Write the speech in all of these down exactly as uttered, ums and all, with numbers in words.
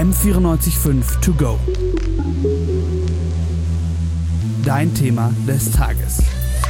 M vierundneunzig Komma fünf To Go. Dein Thema des Tages.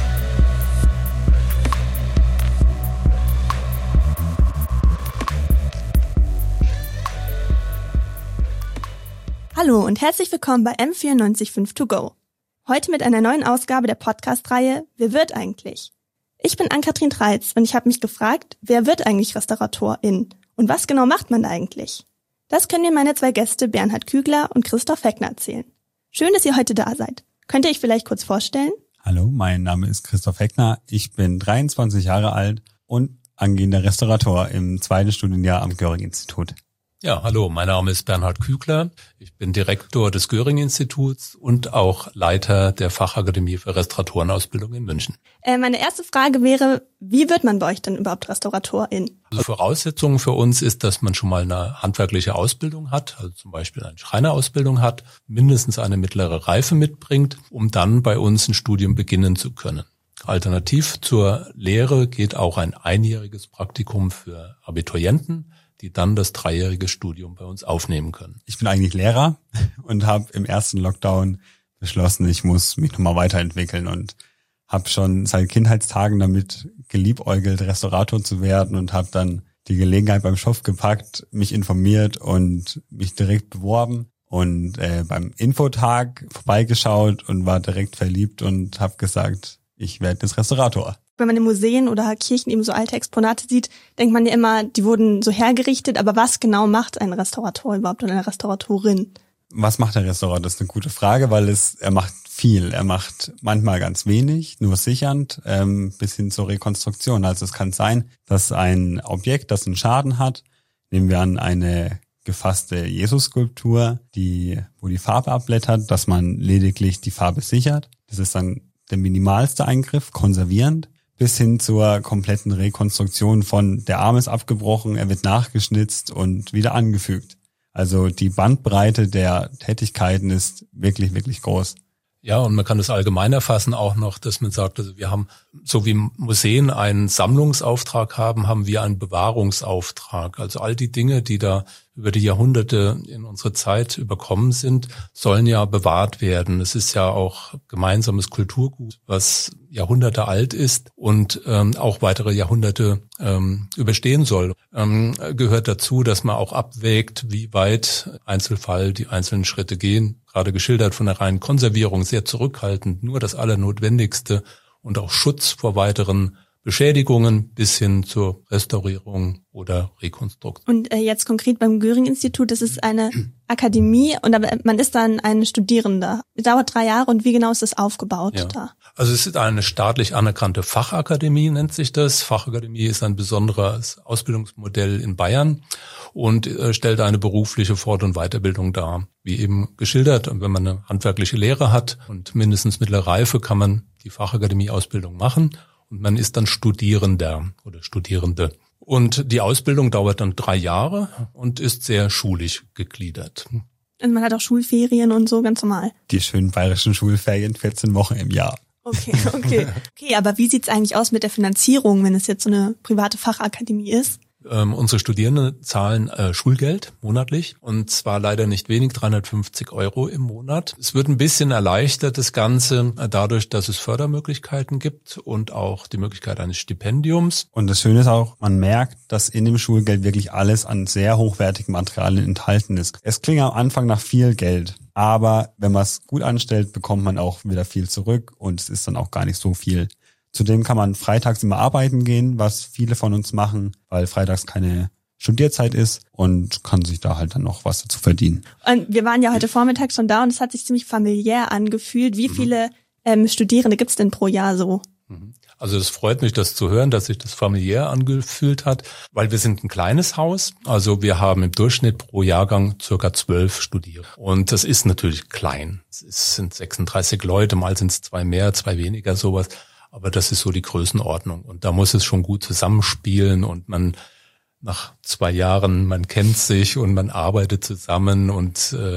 Hallo und herzlich willkommen bei M vierundneunzig Komma fünf To Go. Heute mit einer neuen Ausgabe der Podcast-Reihe Wer wird eigentlich? Ich bin Ann-Kathrin Treitz und ich habe mich gefragt, wer wird eigentlich Restauratorin und was genau macht man da eigentlich? Das können mir meine zwei Gäste Bernhard Kügler und Christoph Heckner erzählen. Schön, dass ihr heute da seid. Könnt ihr euch vielleicht kurz vorstellen? Hallo, mein Name ist Christoph Heckner. Ich bin dreiundzwanzig Jahre alt und angehender Restaurator im zweiten Studienjahr am Göring-Institut. Ja, hallo, mein Name ist Bernhard Kügler. Ich bin Direktor des Göring-Instituts und auch Leiter der Fachakademie für Restauratorenausbildung in München. Äh, meine erste Frage wäre, wie wird man bei euch denn überhaupt Restauratorin? Also Voraussetzung für uns ist, dass man schon mal eine handwerkliche Ausbildung hat, also zum Beispiel eine Schreinerausbildung hat, mindestens eine mittlere Reife mitbringt, um dann bei uns ein Studium beginnen zu können. Alternativ zur Lehre geht auch ein einjähriges Praktikum für Abiturienten, die dann das dreijährige Studium bei uns aufnehmen können. Ich bin eigentlich Lehrer und habe im ersten Lockdown beschlossen, ich muss mich nochmal weiterentwickeln und habe schon seit Kindheitstagen damit geliebäugelt, Restaurator zu werden und habe dann die Gelegenheit beim Schopf gepackt, mich informiert und mich direkt beworben und äh, beim Infotag vorbeigeschaut und war direkt verliebt und habe gesagt, ich werde jetzt Restaurator. Wenn man in Museen oder Kirchen eben so alte Exponate sieht, denkt man ja immer, die wurden so hergerichtet. Aber was genau macht ein Restaurator überhaupt oder eine Restauratorin? Was macht der Restaurator? Das ist eine gute Frage, weil es er macht viel. Er macht manchmal ganz wenig, nur sichernd, ähm, bis hin zur Rekonstruktion. Also es kann sein, dass ein Objekt, das einen Schaden hat, nehmen wir an eine gefasste Jesus-Skulptur, die wo die Farbe abblättert, dass man lediglich die Farbe sichert. Das ist dann der minimalste Eingriff, konservierend, bis hin zur kompletten Rekonstruktion von der Arm ist abgebrochen, er wird nachgeschnitzt und wieder angefügt. Also die Bandbreite der Tätigkeiten ist wirklich, wirklich groß. Ja, und man kann das allgemein erfassen auch noch, dass man sagt, also wir haben, so wie Museen einen Sammlungsauftrag haben, haben wir einen Bewahrungsauftrag. Also all die Dinge, die da über die Jahrhunderte in unsere Zeit überkommen sind, sollen ja bewahrt werden. Es ist ja auch gemeinsames Kulturgut, was Jahrhunderte alt ist und ähm, auch weitere Jahrhunderte ähm, überstehen soll. Ähm, gehört dazu, dass man auch abwägt, wie weit Einzelfall die einzelnen Schritte gehen. Gerade geschildert von der reinen Konservierung, sehr zurückhaltend, nur das Allernotwendigste und auch Schutz vor weiteren Beschädigungen bis hin zur Restaurierung oder Rekonstruktion. Und äh, jetzt konkret beim Göring-Institut, das ist eine Akademie und aber man ist dann ein Studierender. Dauert drei Jahre und wie genau ist das aufgebaut ja. da? Also es ist eine staatlich anerkannte Fachakademie, nennt sich das. Fachakademie ist ein besonderes Ausbildungsmodell in Bayern und äh, stellt eine berufliche Fort- und Weiterbildung dar. Wie eben geschildert, wenn man eine handwerkliche Lehre hat und mindestens mittlere Reife, kann man die Fachakademie-Ausbildung machen. Und man ist dann Studierender oder Studierende. Und die Ausbildung dauert dann drei Jahre und ist sehr schulisch gegliedert. Und man hat auch Schulferien und so, ganz normal. Die schönen bayerischen Schulferien, vierzehn Wochen im Jahr. Okay, okay. Okay, aber wie sieht's eigentlich aus mit der Finanzierung, wenn es jetzt so eine private Fachakademie ist? Ähm, unsere Studierenden zahlen äh, Schulgeld monatlich und zwar leider nicht wenig, dreihundertfünfzig Euro im Monat. Es wird ein bisschen erleichtert, das Ganze, äh, dadurch, dass es Fördermöglichkeiten gibt und auch die Möglichkeit eines Stipendiums. Und das Schöne ist auch, man merkt, dass in dem Schulgeld wirklich alles an sehr hochwertigen Materialien enthalten ist. Es klingt am Anfang nach viel Geld, aber wenn man es gut anstellt, bekommt man auch wieder viel zurück und es ist dann auch gar nicht so viel. Zudem kann man freitags immer arbeiten gehen, was viele von uns machen, weil freitags keine Studierzeit ist und kann sich da halt dann noch was dazu verdienen. Und wir waren ja heute Vormittag schon da und es hat sich ziemlich familiär angefühlt. Wie viele ähm, Studierende gibt's denn pro Jahr so? Also es freut mich, das zu hören, dass sich das familiär angefühlt hat, weil wir sind ein kleines Haus. Also wir haben im Durchschnitt pro Jahrgang circa zwölf Studierende. Und das ist natürlich klein. Es sind sechsunddreißig Leute, mal sind es zwei mehr, zwei weniger, sowas. Aber das ist so die Größenordnung. Und da muss es schon gut zusammenspielen und man nach zwei Jahren, man kennt sich und man arbeitet zusammen und äh,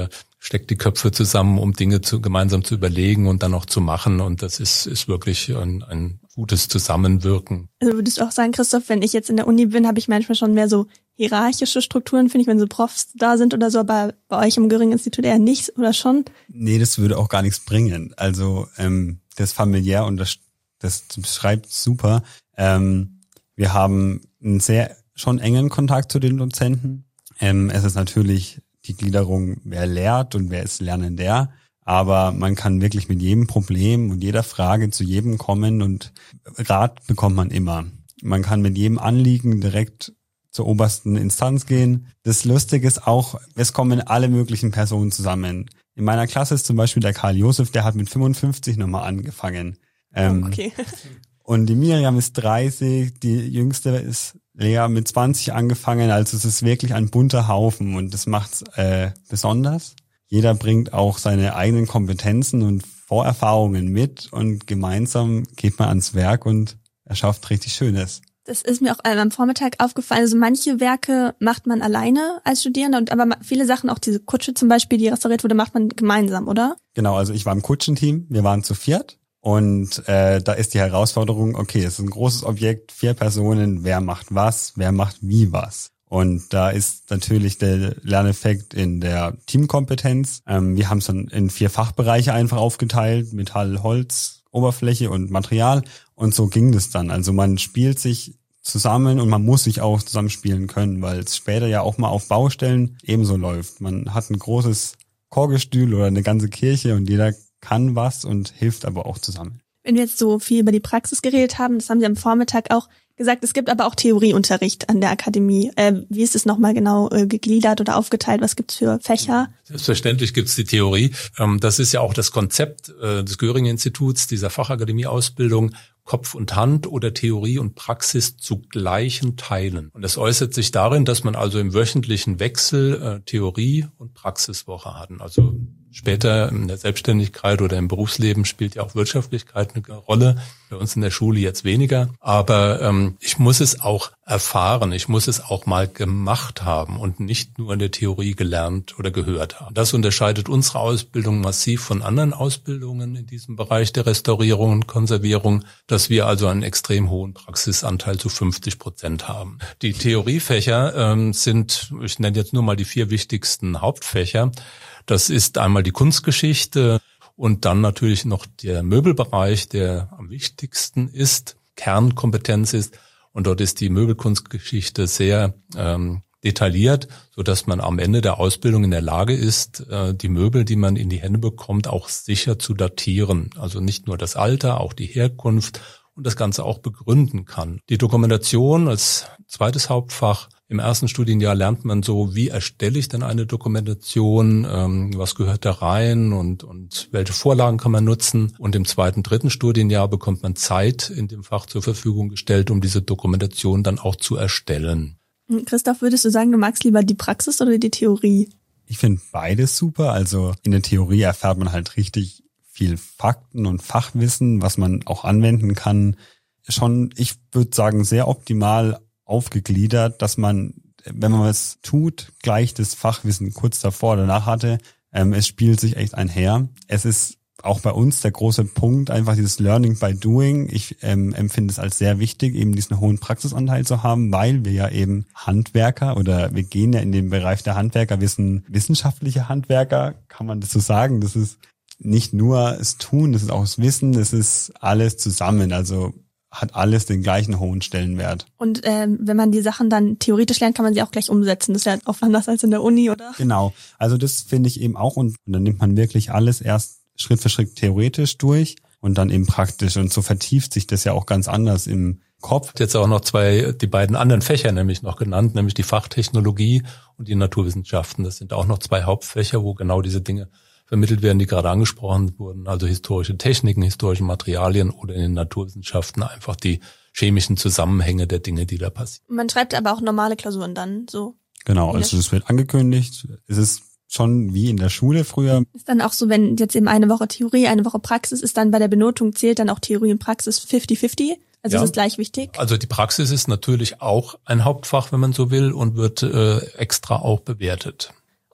steckt die Köpfe zusammen, um Dinge zu, gemeinsam zu überlegen und dann auch zu machen. Und das ist, ist wirklich ein, ein gutes Zusammenwirken. Also würdest du auch sagen, Christoph, wenn ich jetzt in der Uni bin, habe ich manchmal schon mehr so hierarchische Strukturen, finde ich, wenn so Profs da sind oder so, aber bei euch im Göring-Institut eher nicht, oder schon? Nee, das würde auch gar nichts bringen. Also ähm, das familiär und das, das beschreibt super. Ähm, wir haben einen sehr schon engen Kontakt zu den Dozenten. Ähm, es ist natürlich die Gliederung, wer lehrt und wer ist Lernender. Aber man kann wirklich mit jedem Problem und jeder Frage zu jedem kommen und Rat bekommt man immer. Man kann mit jedem Anliegen direkt zur obersten Instanz gehen. Das Lustige ist auch, es kommen alle möglichen Personen zusammen. In meiner Klasse ist zum Beispiel der Karl Josef, der hat mit fünfundfünfzig nochmal angefangen. Ähm, oh, okay. Und die Miriam ist dreißig, die jüngste ist Lea mit zwanzig angefangen. Also es ist wirklich ein bunter Haufen und das macht's äh, besonders. Jeder bringt auch seine eigenen Kompetenzen und Vorerfahrungen mit und gemeinsam geht man ans Werk und erschafft richtig Schönes. Das ist mir auch am Vormittag aufgefallen. Also manche Werke macht man alleine als Studierender, und aber viele Sachen, auch diese Kutsche zum Beispiel, die restauriert wurde, macht man gemeinsam, oder? Genau, also ich war im Kutschenteam, wir waren zu viert und äh, da ist die Herausforderung, okay, es ist ein großes Objekt, vier Personen, wer macht was, wer macht wie was. Und da ist natürlich der Lerneffekt in der Teamkompetenz. Ähm, wir haben es dann in vier Fachbereiche einfach aufgeteilt, Metall, Holz, Oberfläche und Material. Und so ging das dann. Also man spielt sich zusammen und man muss sich auch zusammen spielen können, weil es später ja auch mal auf Baustellen ebenso läuft. Man hat ein großes Chorgestühl oder eine ganze Kirche und jeder kann was und hilft aber auch zusammen. Wenn wir jetzt so viel über die Praxis geredet haben, das haben Sie am Vormittag auch gesagt, es gibt aber auch Theorieunterricht an der Akademie. Äh, wie ist es nochmal genau äh, gegliedert oder aufgeteilt? Was gibt's für Fächer? Selbstverständlich gibt's die Theorie. Ähm, das ist ja auch das Konzept äh, des Göring-Instituts, dieser Fachakademie-Ausbildung, Kopf und Hand oder Theorie und Praxis zu gleichen Teilen. Und das äußert sich darin, dass man also im wöchentlichen Wechsel äh, Theorie- und Praxiswoche hat. Also später in der Selbstständigkeit oder im Berufsleben spielt ja auch Wirtschaftlichkeit eine Rolle. Bei uns in der Schule jetzt weniger. Aber ähm, ich muss es auch erfahren. Ich muss es auch mal gemacht haben und nicht nur in der Theorie gelernt oder gehört haben. Das unterscheidet unsere Ausbildung massiv von anderen Ausbildungen in diesem Bereich der Restaurierung und Konservierung, dass wir also einen extrem hohen Praxisanteil zu fünfzig Prozent haben. Die Theoriefächer ähm, sind, ich nenne jetzt nur mal die vier wichtigsten Hauptfächer. Das ist einmal die Kunstgeschichte und dann natürlich noch der Möbelbereich, der am wichtigsten ist, Kernkompetenz ist. Und dort ist die Möbelkunstgeschichte sehr ähm, detailliert, so dass man am Ende der Ausbildung in der Lage ist, äh, die Möbel, die man in die Hände bekommt, auch sicher zu datieren. Also nicht nur das Alter, auch die Herkunft und das Ganze auch begründen kann. Die Dokumentation als zweites Hauptfach. Im ersten Studienjahr lernt man so, wie erstelle ich denn eine Dokumentation, ähm, was gehört da rein und, und welche Vorlagen kann man nutzen. Und im zweiten, dritten Studienjahr bekommt man Zeit in dem Fach zur Verfügung gestellt, um diese Dokumentation dann auch zu erstellen. Christoph, würdest du sagen, du magst lieber die Praxis oder die Theorie? Ich finde beides super. Also in der Theorie erfährt man halt richtig viel Fakten und Fachwissen, was man auch anwenden kann. Schon, ich würde sagen, sehr optimal aufgegliedert, dass man, wenn man was tut, gleich das Fachwissen kurz davor oder danach hatte. Ähm, es spielt sich echt einher. Es ist auch bei uns der große Punkt, einfach dieses Learning by Doing. Ich ähm, empfinde es als sehr wichtig, eben diesen hohen Praxisanteil zu haben, weil wir ja eben Handwerker oder wir gehen ja in den Bereich der Handwerker, wir sind wissenschaftliche Handwerker, kann man das so sagen. Das ist nicht nur das Tun, das ist auch das Wissen, das ist alles zusammen. Also hat alles den gleichen hohen Stellenwert. Und ähm, wenn man die Sachen dann theoretisch lernt, kann man sie auch gleich umsetzen. Das ist ja oft anders als in der Uni, oder? Genau. Also das finde ich eben auch. Und, und dann nimmt man wirklich alles erst Schritt für Schritt theoretisch durch und dann eben praktisch. Und so vertieft sich das ja auch ganz anders im Kopf. Jetzt auch noch zwei, die beiden anderen Fächer nämlich noch genannt, nämlich die Fachtechnologie und die Naturwissenschaften. Das sind auch noch zwei Hauptfächer, wo genau diese Dinge vermittelt werden, die gerade angesprochen wurden, also historische Techniken, historische Materialien oder in den Naturwissenschaften einfach die chemischen Zusammenhänge der Dinge, die da passieren. Man schreibt aber auch normale Klausuren dann so. Genau, also das wird angekündigt. Es ist schon wie in der Schule früher. Ist dann auch so, wenn jetzt eben eine Woche Theorie, eine Woche Praxis ist, dann bei der Benotung zählt dann auch Theorie und Praxis fünfzig fünfzig? Also ja, ist es gleich wichtig? Also die Praxis ist natürlich auch ein Hauptfach, wenn man so will, und wird äh, extra auch bewertet.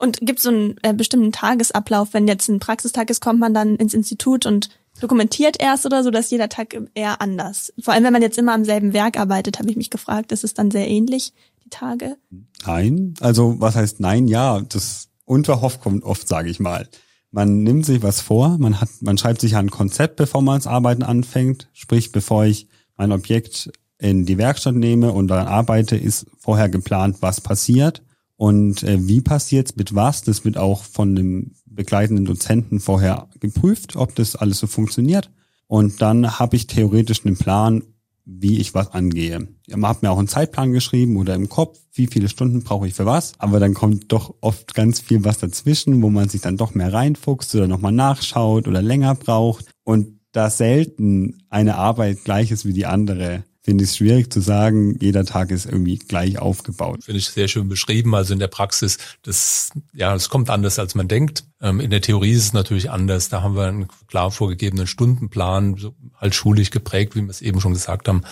Und gibt es so einen äh, bestimmten Tagesablauf, wenn jetzt ein Praxistag ist, kommt man dann ins Institut und dokumentiert erst oder so, dass jeder Tag eher anders? Vor allem, wenn man jetzt immer am selben Werk arbeitet, habe ich mich gefragt, ist es dann sehr ähnlich, die Tage? Nein, also was heißt nein? Ja, das unverhofft kommt oft, sage ich mal. Man nimmt sich was vor, man hat, man schreibt sich ein Konzept, bevor man das Arbeiten anfängt. Sprich, bevor ich mein Objekt in die Werkstatt nehme und daran arbeite, ist vorher geplant, was passiert. Und äh, wie passiert's mit was, das wird auch von dem begleitenden Dozenten vorher geprüft, ob das alles so funktioniert. Und dann habe ich theoretisch einen Plan, wie ich was angehe. Man hat mir auch einen Zeitplan geschrieben oder im Kopf, wie viele Stunden brauche ich für was. Aber dann kommt doch oft ganz viel was dazwischen, wo man sich dann doch mehr reinfuchst oder nochmal nachschaut oder länger braucht. Und da selten eine Arbeit gleich ist wie die andere, finde ich es schwierig zu sagen, jeder Tag ist irgendwie gleich aufgebaut. Finde ich sehr schön beschrieben. Also in der Praxis, das, ja, es kommt anders, als man denkt. In der Theorie ist es natürlich anders. Da haben wir einen klar vorgegebenen Stundenplan, so halt schulisch geprägt, wie wir es eben schon gesagt haben.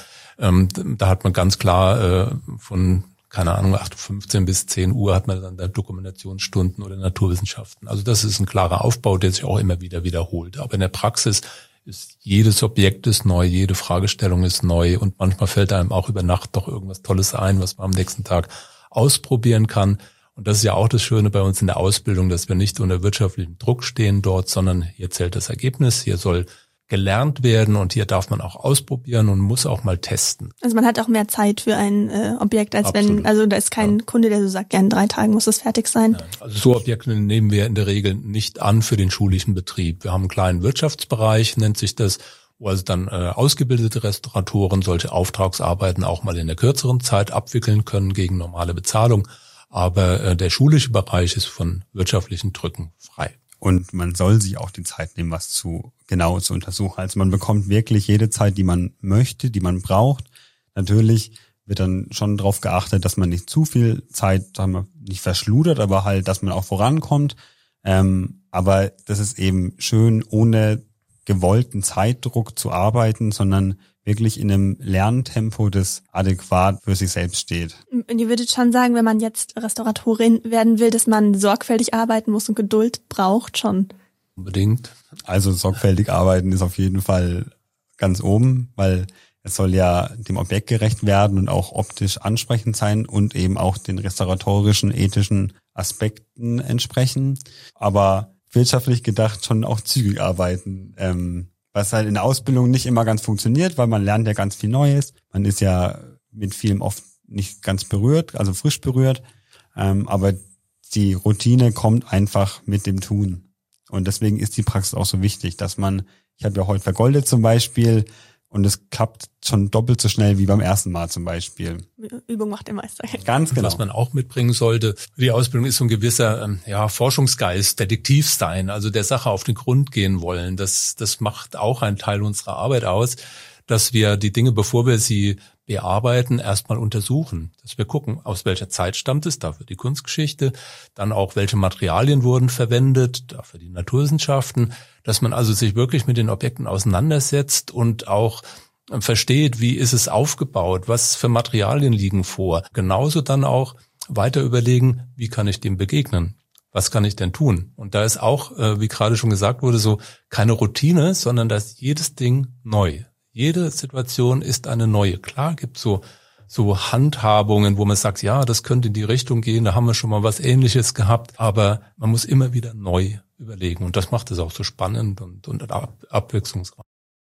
Da hat man ganz klar von, keine Ahnung, acht Uhr fünfzehn bis zehn Uhr hat man dann da Dokumentationsstunden oder Naturwissenschaften. Also das ist ein klarer Aufbau, der sich auch immer wieder wiederholt. Aber in der Praxis ist jedes Objekt ist neu, jede Fragestellung ist neu und manchmal fällt einem auch über Nacht doch irgendwas Tolles ein, was man am nächsten Tag ausprobieren kann. Und das ist ja auch das Schöne bei uns in der Ausbildung, dass wir nicht unter wirtschaftlichem Druck stehen dort, sondern hier zählt das Ergebnis, hier soll gelernt werden und hier darf man auch ausprobieren und muss auch mal testen. Also man hat auch mehr Zeit für ein äh, Objekt, als Absolut. wenn, also da ist kein ja. Kunde, der so sagt, ja, in drei Tagen muss es fertig sein. Ja, also so Objekte nehmen wir in der Regel nicht an für den schulischen Betrieb. Wir haben einen kleinen Wirtschaftsbereich, nennt sich das, wo also dann äh, ausgebildete Restauratoren solche Auftragsarbeiten auch mal in der kürzeren Zeit abwickeln können gegen normale Bezahlung. Aber äh, der schulische Bereich ist von wirtschaftlichen Drücken frei. Und man soll sich auch die Zeit nehmen, was zu genau zu untersuchen. Also man bekommt wirklich jede Zeit, die man möchte, die man braucht. Natürlich wird dann schon darauf geachtet, dass man nicht zu viel Zeit, sagen wir, nicht verschludert, aber halt, dass man auch vorankommt. Ähm, aber das ist eben schön, ohne gewollten Zeitdruck zu arbeiten, sondern wirklich in einem Lerntempo, das adäquat für sich selbst steht. Und ihr würdet schon sagen, wenn man jetzt Restauratorin werden will, dass man sorgfältig arbeiten muss und Geduld braucht schon? Unbedingt. Also sorgfältig arbeiten ist auf jeden Fall ganz oben, weil es soll ja dem Objekt gerecht werden und auch optisch ansprechend sein und eben auch den restauratorischen, ethischen Aspekten entsprechen. Aber wirtschaftlich gedacht schon auch zügig arbeiten, ähm, was halt in der Ausbildung nicht immer ganz funktioniert, weil man lernt ja ganz viel Neues. Man ist ja mit vielem oft nicht ganz berührt, also frisch berührt. Ähm, aber die Routine kommt einfach mit dem Tun. Und deswegen ist die Praxis auch so wichtig, dass man, ich habe ja heute vergoldet zum Beispiel, und es klappt schon doppelt so schnell wie beim ersten Mal zum Beispiel. Übung macht den Meister. Ganz genau. Was man auch mitbringen sollte für die Ausbildung ist so ein gewisser ähm, ja, Forschungsgeist, Detektiv sein, also der Sache auf den Grund gehen wollen. Das, das macht auch einen Teil unserer Arbeit aus, dass wir die Dinge, bevor wir sie bearbeiten, erstmal untersuchen. Dass wir gucken, aus welcher Zeit stammt es, dafür die Kunstgeschichte, dann auch, welche Materialien wurden verwendet, dafür die Naturwissenschaften, dass man also sich wirklich mit den Objekten auseinandersetzt und auch versteht, wie ist es aufgebaut, was für Materialien liegen vor. Genauso dann auch weiter überlegen, wie kann ich dem begegnen? Was kann ich denn tun? Und da ist auch, wie gerade schon gesagt wurde, so keine Routine, sondern da ist jedes Ding neu. Jede Situation ist eine neue. Klar gibt es so, so Handhabungen, wo man sagt, ja, das könnte in die Richtung gehen, da haben wir schon mal was Ähnliches gehabt, aber man muss immer wieder neu überlegen und das macht es auch so spannend und, und ab, abwechslungsreich.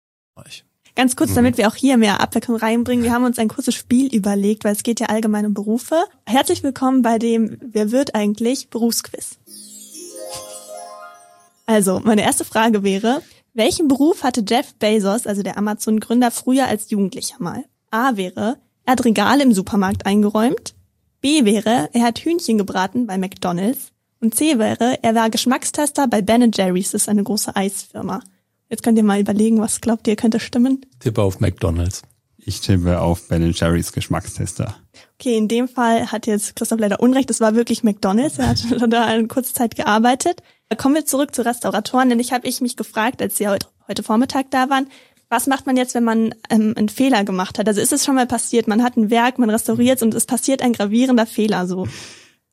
Ganz kurz, damit wir auch hier mehr Abwechslung reinbringen, wir haben uns ein kurzes Spiel überlegt, weil es geht ja allgemein um Berufe. Herzlich willkommen bei dem Wer wird eigentlich Berufsquiz. Also, meine erste Frage wäre, welchen Beruf hatte Jeff Bezos, also der Amazon-Gründer, früher als Jugendlicher mal? A wäre, er hat Regale im Supermarkt eingeräumt. B wäre, er hat Hühnchen gebraten bei McDonald's. Und C wäre, er war Geschmackstester bei Ben and Jerry's, das ist eine große Eisfirma. Jetzt könnt ihr mal überlegen, was glaubt ihr, könnte stimmen? Tippe auf McDonald's. Ich tippe auf Ben and Jerry's Geschmackstester. Okay, in dem Fall hat jetzt Christoph leider Unrecht, es war wirklich McDonald's, er hat da eine kurze Zeit gearbeitet. Kommen wir zurück zu Restauratoren, denn ich habe ich mich gefragt, als Sie heute, heute Vormittag da waren, was macht man jetzt, wenn man ähm, einen Fehler gemacht hat? Also ist es schon mal passiert, man hat ein Werk, man restauriert und es passiert ein gravierender Fehler so.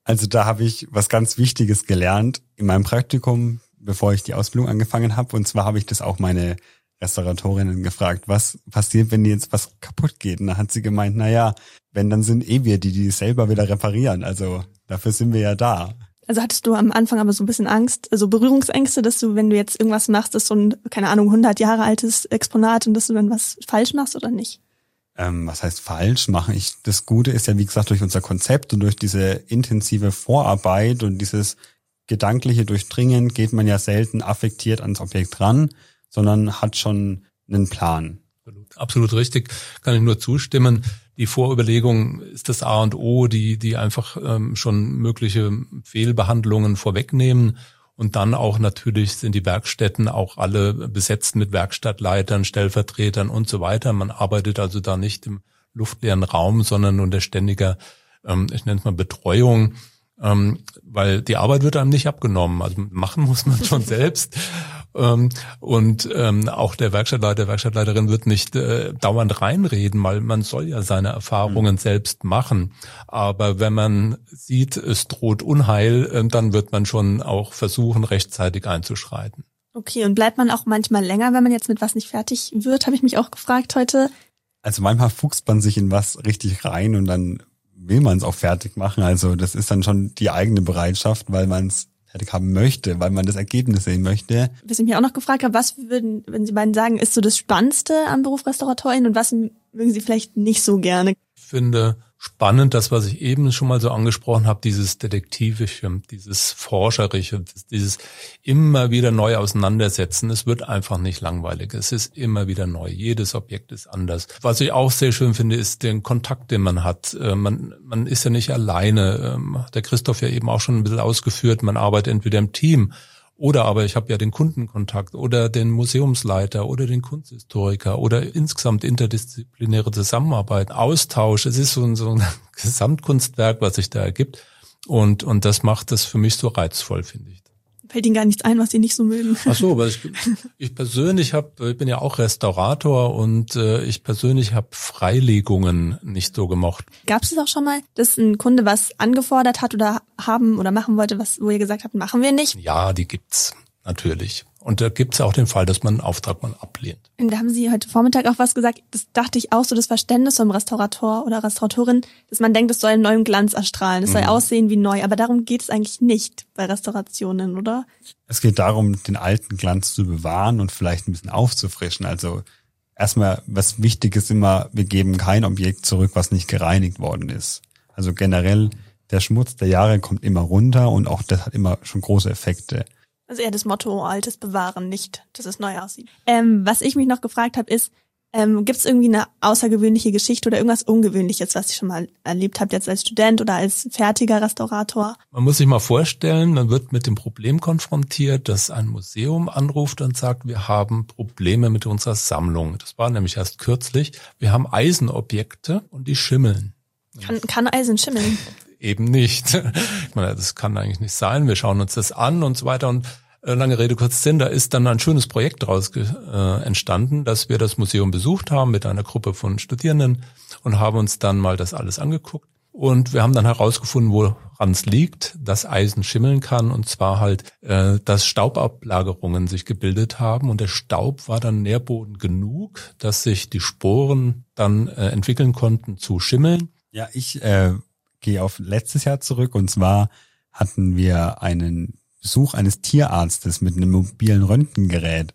Also da habe ich was ganz Wichtiges gelernt in meinem Praktikum, bevor ich die Ausbildung angefangen habe. Und zwar habe ich das auch meine Restauratorinnen gefragt, was passiert, wenn jetzt was kaputt geht? Und da hat sie gemeint, na ja, wenn, dann sind eh wir, die die selber wieder reparieren. Also dafür sind wir ja da. Also hattest du am Anfang aber so ein bisschen Angst, also Berührungsängste, dass du, wenn du jetzt irgendwas machst, das so ein, keine Ahnung, hundert Jahre altes Exponat und dass du dann was falsch machst oder nicht? Ähm, was heißt falsch machen? Ich, das Gute ist ja, wie gesagt, durch unser Konzept und durch diese intensive Vorarbeit und dieses gedankliche Durchdringen geht man ja selten affektiert ans Objekt ran, sondern hat schon einen Plan. Absolut, absolut richtig, kann ich nur zustimmen. Die Vorüberlegung ist das A und O, die die einfach ähm, schon mögliche Fehlbehandlungen vorwegnehmen. Und dann auch natürlich sind die Werkstätten auch alle besetzt mit Werkstattleitern, Stellvertretern und so weiter. Man arbeitet also da nicht im luftleeren Raum, sondern unter ständiger, ähm, ich nenne es mal Betreuung, ähm, weil die Arbeit wird einem nicht abgenommen. Also machen muss man schon selbst. Ähm, und ähm, auch der Werkstattleiter, Werkstattleiterin wird nicht äh, dauernd reinreden, weil man soll ja seine Erfahrungen mhm. selbst machen. Aber wenn man sieht, es droht Unheil, äh, dann wird man schon auch versuchen, rechtzeitig einzuschreiten. Okay, und bleibt man auch manchmal länger, wenn man jetzt mit was nicht fertig wird, habe ich mich auch gefragt heute. Also manchmal fuchst man sich in was richtig rein und dann will man es auch fertig machen. Also das ist dann schon die eigene Bereitschaft, weil man es fertig haben möchte, weil man das Ergebnis sehen möchte. Was ich mich auch noch gefragt habe, was würden, wenn Sie beiden sagen, ist so das Spannendste am Beruf Restauratorin und was mögen Sie vielleicht nicht so gerne? Ich finde spannend, das, was ich eben schon mal so angesprochen habe, dieses Detektivische, dieses Forscherische, dieses immer wieder neu auseinandersetzen. Es wird einfach nicht langweilig. Es ist immer wieder neu. Jedes Objekt ist anders. Was ich auch sehr schön finde, ist den Kontakt, den man hat. Man, man ist ja nicht alleine. Der Christoph ja eben auch schon ein bisschen ausgeführt. Man arbeitet entweder im Team oder aber ich habe ja den Kundenkontakt oder den Museumsleiter oder den Kunsthistoriker oder insgesamt interdisziplinäre Zusammenarbeit, Austausch. Es ist so ein, so ein Gesamtkunstwerk, was sich da ergibt. Und, und das macht das für mich so reizvoll, finde ich. Fällt Ihnen gar nichts ein, was Sie nicht so mögen? Ach so, aber ich, ich persönlich habe, ich bin ja auch Restaurator und äh, ich persönlich habe Freilegungen nicht so gemocht. Gab es auch schon mal, dass ein Kunde was angefordert hat oder haben oder machen wollte, was wo ihr gesagt habt, machen wir nicht? Ja, die gibt's natürlich. Und da gibt's auch den Fall, dass man einen Auftrag mal ablehnt. Und da haben Sie heute Vormittag auch was gesagt, das dachte ich auch so, das Verständnis vom Restaurator oder Restauratorin, dass man denkt, es soll einen neuen Glanz erstrahlen, es soll mhm. aussehen wie neu, aber darum geht es eigentlich nicht bei Restaurationen, oder? Es geht darum, den alten Glanz zu bewahren und vielleicht ein bisschen aufzufrischen. Also erstmal, was wichtig ist immer, wir geben kein Objekt zurück, was nicht gereinigt worden ist. Also generell, der Schmutz der Jahre kommt immer runter und auch das hat immer schon große Effekte. Also eher das Motto, Altes bewahren, nicht, dass es neu aussieht. Ähm, was ich mich noch gefragt habe, ist, ähm, gibt es irgendwie eine außergewöhnliche Geschichte oder irgendwas Ungewöhnliches, was ihr schon mal erlebt habt, jetzt als Student oder als fertiger Restaurator? Man muss sich mal vorstellen, man wird mit dem Problem konfrontiert, dass ein Museum anruft und sagt, wir haben Probleme mit unserer Sammlung. Das war nämlich erst kürzlich. Wir haben Eisenobjekte und die schimmeln. Kann, kann Eisen schimmeln? Eben nicht. Ich meine, das kann eigentlich nicht sein. Wir schauen uns das an und so weiter. Und äh, lange Rede, kurz Sinn, da ist dann ein schönes Projekt daraus äh, entstanden, dass wir das Museum besucht haben mit einer Gruppe von Studierenden und haben uns dann mal das alles angeguckt. Und wir haben dann herausgefunden, woran es liegt, dass Eisen schimmeln kann. Und zwar halt, äh, dass Staubablagerungen sich gebildet haben. Und der Staub war dann Nährboden genug, dass sich die Sporen dann äh, entwickeln konnten zu schimmeln. Ja, ich äh, gehe auf letztes Jahr zurück. Und zwar hatten wir einen Besuch eines Tierarztes mit einem mobilen Röntgengerät.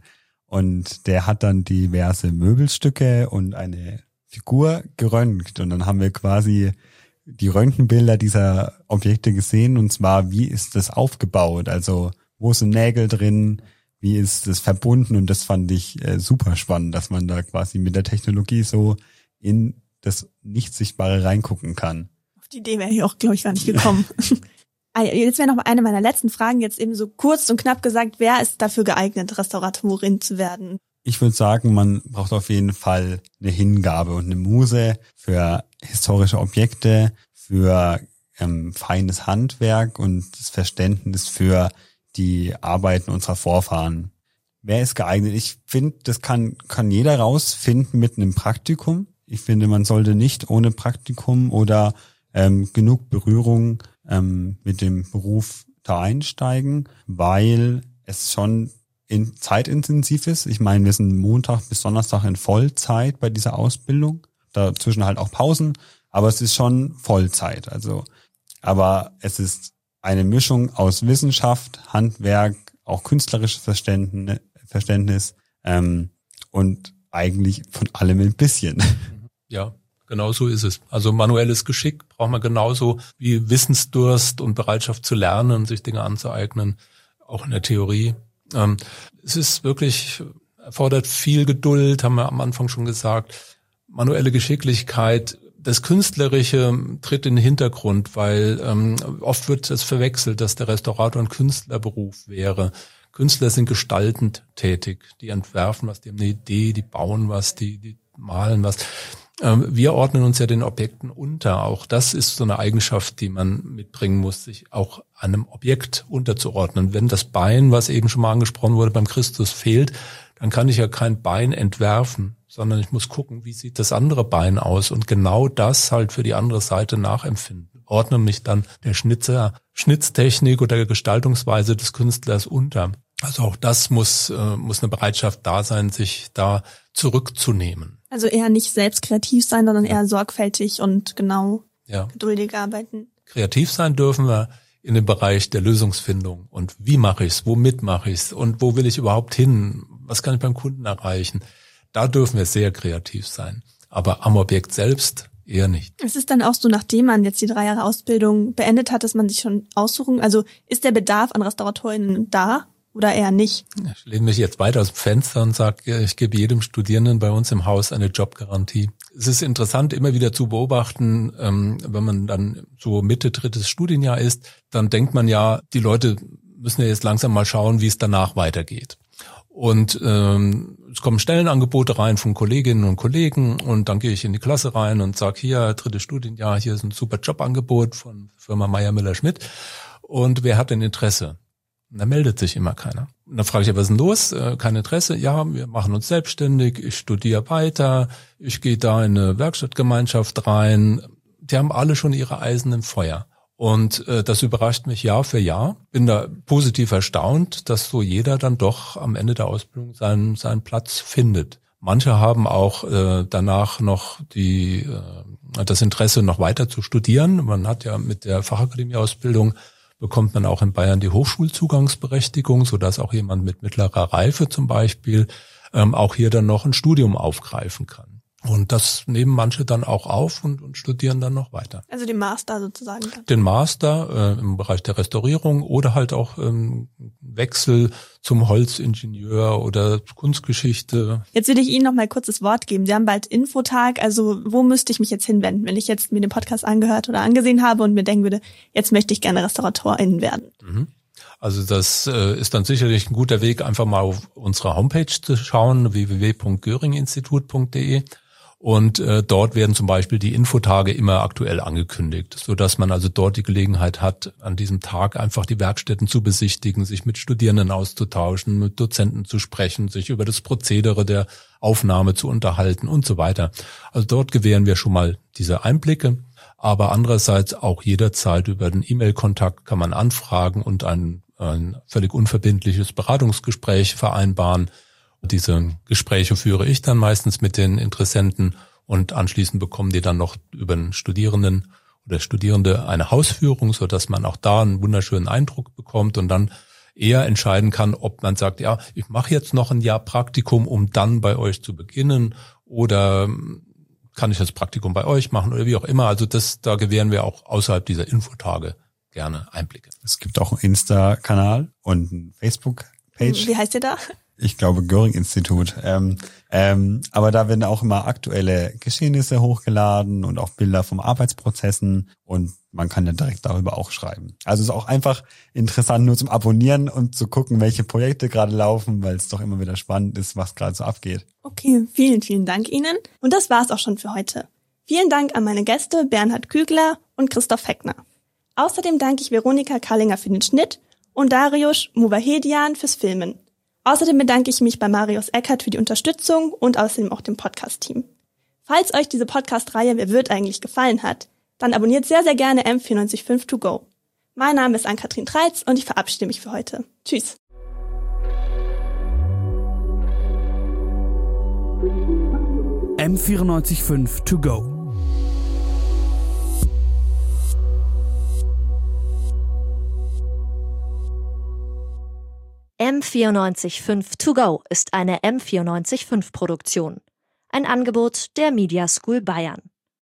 Und der hat dann diverse Möbelstücke und eine Figur geröntgt. Und dann haben wir quasi die Röntgenbilder dieser Objekte gesehen, und zwar, wie ist das aufgebaut? Also, wo sind Nägel drin? Wie ist das verbunden? Und das fand ich äh, super spannend, dass man da quasi mit der Technologie so in das Nicht-Sichtbare reingucken kann. Auf die Idee wäre ich auch, glaube ich, gar nicht gekommen. Jetzt wäre noch mal eine meiner letzten Fragen, jetzt eben so kurz und knapp gesagt, wer ist dafür geeignet, Restauratorin zu werden? Ich würde sagen, man braucht auf jeden Fall eine Hingabe und eine Muse für historische Objekte, für ähm, feines Handwerk und das Verständnis für die Arbeiten unserer Vorfahren. Wer ist geeignet? Ich finde, das kann kann jeder rausfinden mit einem Praktikum. Ich finde, man sollte nicht ohne Praktikum oder ähm, genug Berührung ähm, mit dem Beruf da einsteigen, weil es schon in zeitintensiv ist. Ich meine, wir sind Montag bis Donnerstag in Vollzeit bei dieser Ausbildung. Dazwischen halt auch Pausen, aber es ist schon Vollzeit. Also, aber es ist eine Mischung aus Wissenschaft, Handwerk, auch künstlerisches Verständnis, Verständnis ähm, und eigentlich von allem ein bisschen. Ja, genau so ist es. Also manuelles Geschick braucht man genauso wie Wissensdurst und Bereitschaft zu lernen, sich Dinge anzueignen, auch in der Theorie. Ähm, es ist wirklich, erfordert viel Geduld, haben wir am Anfang schon gesagt. Manuelle Geschicklichkeit, das Künstlerische tritt in den Hintergrund, weil ähm, oft wird es verwechselt, dass der Restaurator ein Künstlerberuf wäre. Künstler sind gestaltend tätig, die entwerfen was, die haben eine Idee, die bauen was, die, die malen was. Ähm, wir ordnen uns ja den Objekten unter. Auch das ist so eine Eigenschaft, die man mitbringen muss, sich auch einem Objekt unterzuordnen. Wenn das Bein, was eben schon mal angesprochen wurde, beim Christus fehlt, dann kann ich ja kein Bein entwerfen, sondern ich muss gucken, wie sieht das andere Bein aus und genau das halt für die andere Seite nachempfinden. Ordne mich dann der Schnitzer, Schnitztechnik oder der Gestaltungsweise des Künstlers unter. Also auch das muss, äh, muss eine Bereitschaft da sein, sich da zurückzunehmen. Also eher nicht selbst kreativ sein, sondern eher sorgfältig und genau ja. geduldig arbeiten. Kreativ sein dürfen wir in dem Bereich der Lösungsfindung. Und wie mache ich's? Womit mache ich's? Und wo will ich überhaupt hin? Was kann ich beim Kunden erreichen? Da dürfen wir sehr kreativ sein. Aber am Objekt selbst eher nicht. Es ist dann auch so, nachdem man jetzt die drei Jahre Ausbildung beendet hat, dass man sich schon aussuchen, also ist der Bedarf an RestauratorInnen da oder eher nicht? Ich lehne mich jetzt weiter aus dem Fenster und sage, ich gebe jedem Studierenden bei uns im Haus eine Jobgarantie. Es ist interessant, immer wieder zu beobachten, wenn man dann so Mitte drittes Studienjahr ist, dann denkt man ja, die Leute müssen ja jetzt langsam mal schauen, wie es danach weitergeht. Und ähm, es kommen Stellenangebote rein von Kolleginnen und Kollegen und dann gehe ich in die Klasse rein und sage, hier, drittes Studienjahr, hier ist ein super Jobangebot von Firma Meyer Müller Schmidt und wer hat denn Interesse? Und da meldet sich immer keiner. Und dann frage ich, was ist denn los? Äh, kein Interesse? Ja, wir machen uns selbstständig, ich studiere weiter, ich gehe da in eine Werkstattgemeinschaft rein. Die haben alle schon ihre Eisen im Feuer. Und äh, das überrascht mich Jahr für Jahr. Bin da positiv erstaunt, dass so jeder dann doch am Ende der Ausbildung seinen seinen Platz findet. Manche haben auch äh, danach noch die äh, das Interesse, noch weiter zu studieren. Man hat ja mit der Fachakademie-Ausbildung bekommt man auch in Bayern die Hochschulzugangsberechtigung, sodass auch jemand mit mittlerer Reife zum Beispiel ähm, auch hier dann noch ein Studium aufgreifen kann. Und das nehmen manche dann auch auf und, und studieren dann noch weiter. Also den Master sozusagen. Den Master äh, im Bereich der Restaurierung oder halt auch ähm, Wechsel zum Holzingenieur oder Kunstgeschichte. Jetzt will ich Ihnen noch mal kurz das Wort geben. Sie haben bald Infotag. Also wo müsste ich mich jetzt hinwenden, wenn ich jetzt mir den Podcast angehört oder angesehen habe und mir denken würde, jetzt möchte ich gerne Restauratorin werden? Mhm. Also das äh, ist dann sicherlich ein guter Weg, einfach mal auf unsere Homepage zu schauen, w w w punkt göring institut punkt d e. Und äh, dort werden zum Beispiel die Infotage immer aktuell angekündigt, so dass man also dort die Gelegenheit hat, an diesem Tag einfach die Werkstätten zu besichtigen, sich mit Studierenden auszutauschen, mit Dozenten zu sprechen, sich über das Prozedere der Aufnahme zu unterhalten und so weiter. Also dort gewähren wir schon mal diese Einblicke, aber andererseits auch jederzeit über den E-Mail-Kontakt kann man anfragen und ein, ein völlig unverbindliches Beratungsgespräch vereinbaren. Diese Gespräche führe ich dann meistens mit den Interessenten und anschließend bekommen die dann noch über den Studierenden oder Studierende eine Hausführung, so dass man auch da einen wunderschönen Eindruck bekommt und dann eher entscheiden kann, ob man sagt, ja, ich mache jetzt noch ein Jahr Praktikum, um dann bei euch zu beginnen, oder kann ich das Praktikum bei euch machen oder wie auch immer. Also das, da gewähren wir auch außerhalb dieser Infotage gerne Einblicke. Es gibt auch einen Insta-Kanal und eine Facebook-Page. Wie heißt ihr da? Ich glaube Göring-Institut. Ähm, ähm, aber da werden auch immer aktuelle Geschehnisse hochgeladen und auch Bilder vom Arbeitsprozessen und man kann ja direkt darüber auch schreiben. Also es ist auch einfach interessant nur zum Abonnieren und zu gucken, welche Projekte gerade laufen, weil es doch immer wieder spannend ist, was gerade so abgeht. Okay, vielen, vielen Dank Ihnen. Und das war's auch schon für heute. Vielen Dank an meine Gäste Bernhard Kügler und Christoph Heckner. Außerdem danke ich Veronika Kallinger für den Schnitt und Dariusz Muvahedian fürs Filmen. Außerdem bedanke ich mich bei Marius Eckert für die Unterstützung und außerdem auch dem Podcast-Team. Falls euch diese Podcast-Reihe Wer wird eigentlich gefallen hat, dann abonniert sehr, sehr gerne M vier neun fünf to go. Mein Name ist Ann-Kathrin Treitz und ich verabschiede mich für heute. Tschüss. M vierundneunzig Komma fünf to go. M vierundneunzig Komma fünf to go ist eine M vierundneunzig Komma fünf Produktion. Ein Angebot der Media School Bayern.